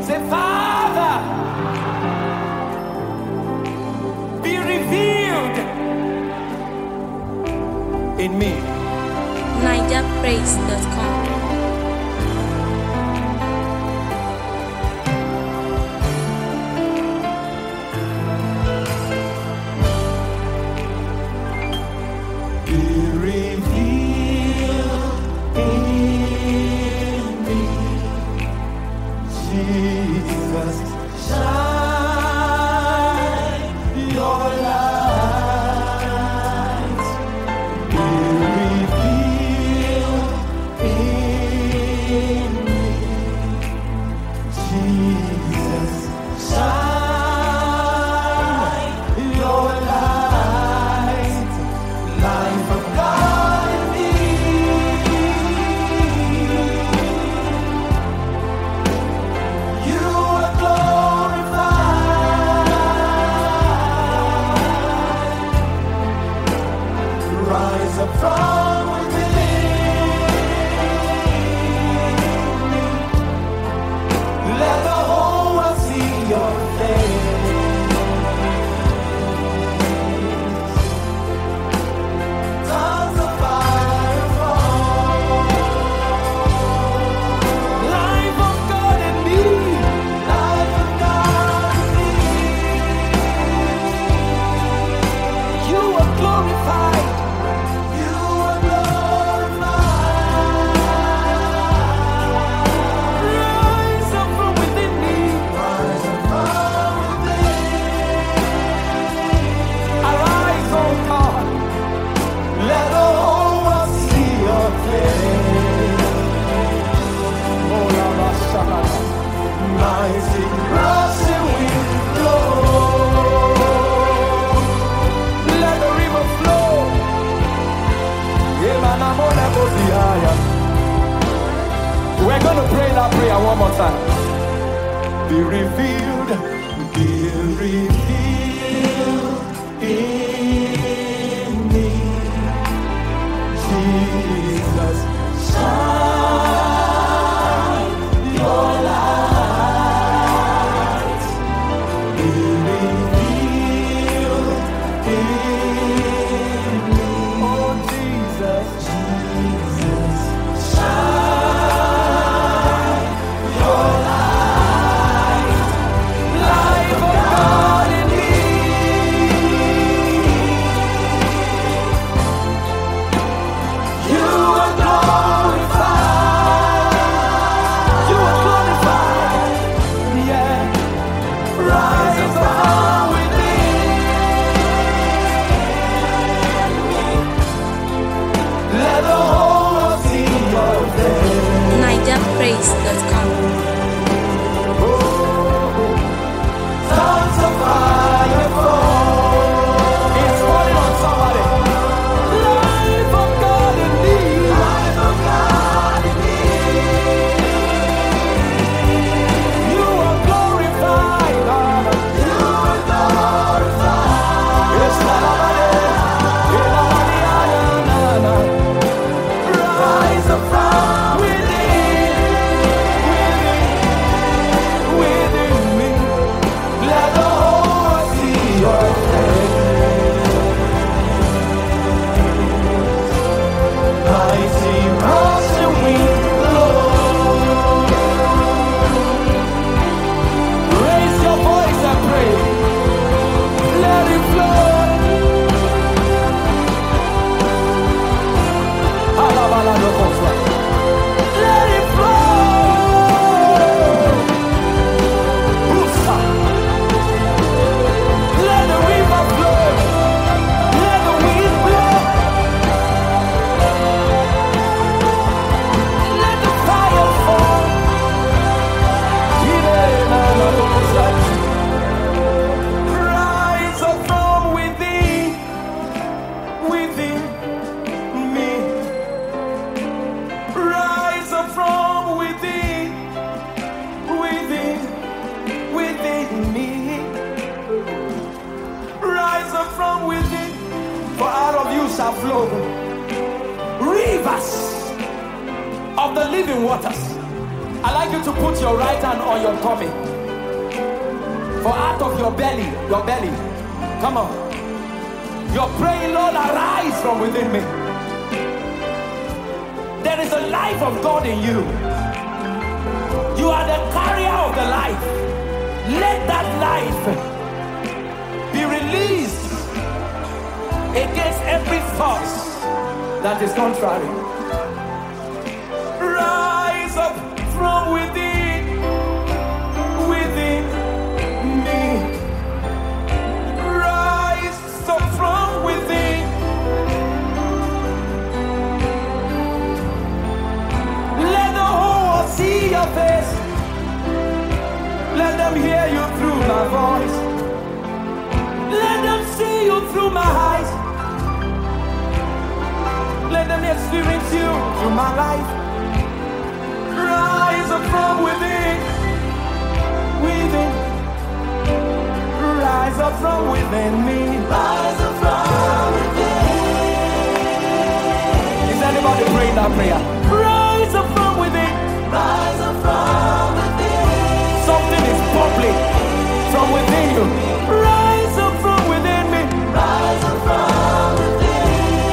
Say, Father, be revealed in me. NigerPraise.com. We're going to pray that prayer one more time. Be revealed in me, Jesus. Shine your light. Be revealed in me, oh Jesus. NigerPraise.com. Tongues of fire fall. It's falling on somebody. Life of God in me. Life of God in me. You are glorified, Lord. You are glorified. Yes, rise up from within me. Let the whole world see your face. Mighty rushing wind blow. Raise your voice and pray. Let it flow. Let it flow. Let the river flow. Let the wind blow. Let the fire fall. Rise up from within me. Rise up from within me. Rise up from within, for out of you shall flow rivers of the living waters. I'd like you to put your right hand on your tummy. For out of your belly, come on. You're praying, Lord, arise from within me. There is a life of God in you. You are the carrier of the life. Let that life be released against every force that is contrary. Rise up from within me. Rise up from within. Let the whole world see your face. Let them hear you through my voice. Let them see you through my eyes. Let them experience you through my life. Rise up from within. Rise up from within me. Rise up from within. Is anybody praying that prayer? Rise up from within. Rise up from within. Something is bubbling from within you. Rise up from within me. Rise up from within.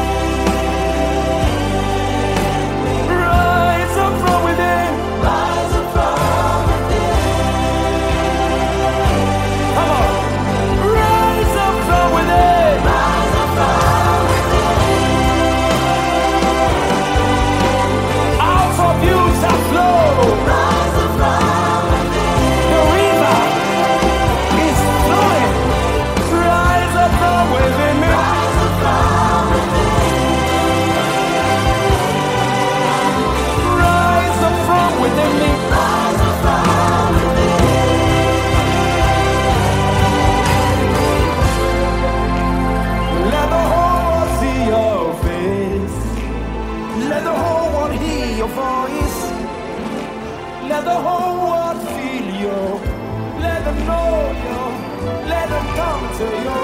Rise up from within. Rise up from within. Come on. Rise up from within. Rise up from within. Out of you shall flow. Rise up from within. The river is flowing. Rise up from within me. Rise up from within. Rise up from within me. Rise up from within. Let the whole world see your face. Let the whole world hear your voice. Let the whole world feel you. Let them know you. Let them come to you.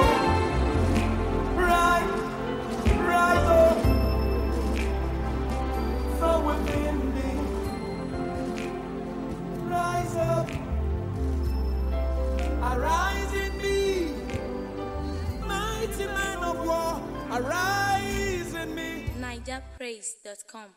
Rise up from within me. Rise up. Arise in me. Mighty man of war. Arise in me. NigerPraise.com